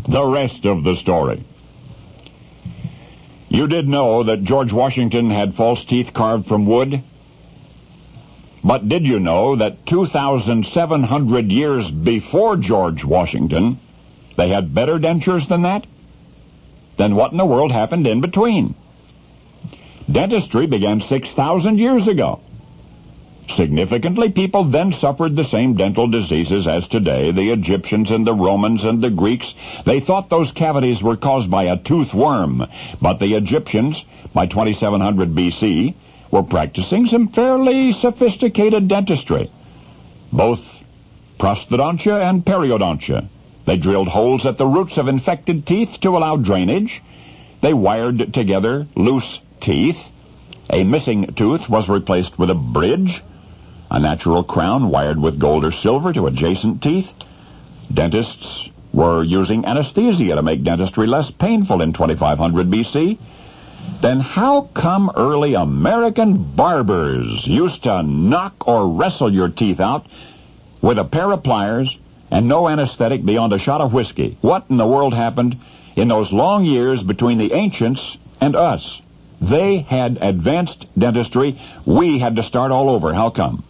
The rest of the story. You did know that George Washington had false teeth carved from wood? But did you know that 2,700 years before George Washington, they had better dentures than that? Then what in the world happened in between? Dentistry began 6,000 years ago. Significantly, people then suffered the same dental diseases as today. The Egyptians and the Romans and the Greeks, they thought those cavities were caused by a tooth worm. But the Egyptians, by 2700 BC, were practicing some fairly sophisticated dentistry, both prosthodontia and periodontia. They drilled holes at the roots of infected teeth to allow drainage. They wired together loose teeth. A missing tooth was replaced with a bridge, a natural crown wired with gold or silver to adjacent teeth. Dentists were using anesthesia to make dentistry less painful in 2500 BC. Then how come early American barbers used to knock or wrestle your teeth out with a pair of pliers and no anesthetic beyond a shot of whiskey? What in the world happened in those long years between the ancients and us? They had advanced dentistry. We had to start all over. How come?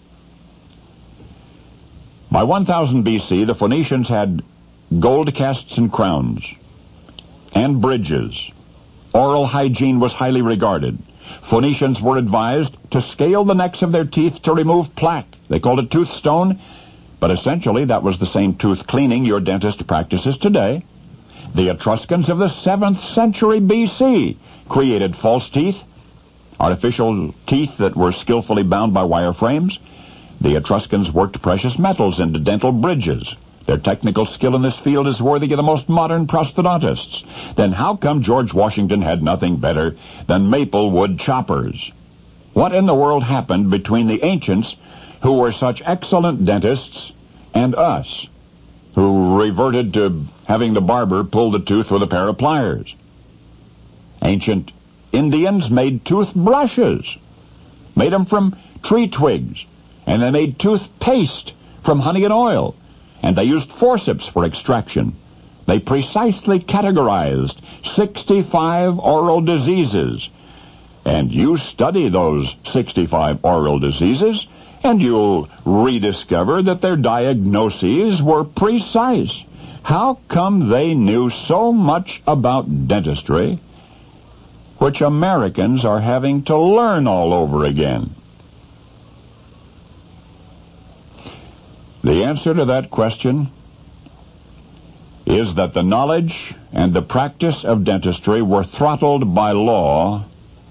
By 1000 BC, the Phoenicians had gold casts and crowns and bridges. Oral hygiene was highly regarded. Phoenicians were advised to scale the necks of their teeth to remove plaque. They called it tooth stone, but essentially that was the same tooth cleaning your dentist practices today. The Etruscans of the 7th century BC created false teeth, artificial teeth that were skillfully bound by wire frames. The Etruscans worked precious metals into dental bridges. Their technical skill in this field is worthy of the most modern prosthodontists. Then how come George Washington had nothing better than maple wood choppers? What in the world happened between the ancients, who were such excellent dentists, and us, who reverted to having the barber pull the tooth with a pair of pliers? Ancient Indians made toothbrushes, made them from tree twigs, and they made toothpaste from honey and oil, and they used forceps for extraction. They precisely categorized 65 oral diseases, and you study those 65 oral diseases, and you'll rediscover that their diagnoses were precise. How come they knew so much about dentistry, which Americans are having to learn all over again? The answer to that question is that the knowledge and the practice of dentistry were throttled by law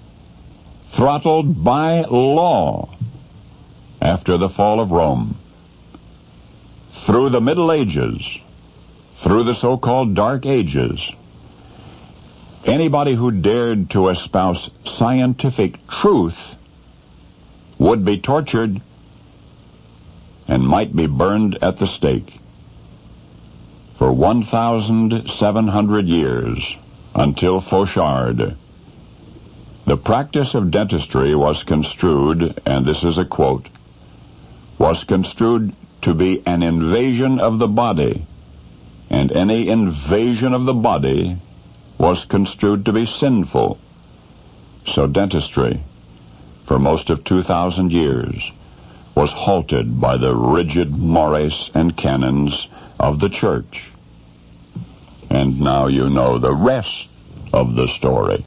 after the fall of Rome. Through the Middle Ages, through the so-called Dark Ages, anybody who dared to espouse scientific truth would be tortured and might be burned at the stake. For 1,700 years, until Fauchard, the practice of dentistry was construed, and this is a quote, was construed to be an invasion of the body, and any invasion of the body was construed to be sinful. So dentistry, for most of 2,000 years, was halted by the rigid mores and canons of the church. And now you know the rest of the story.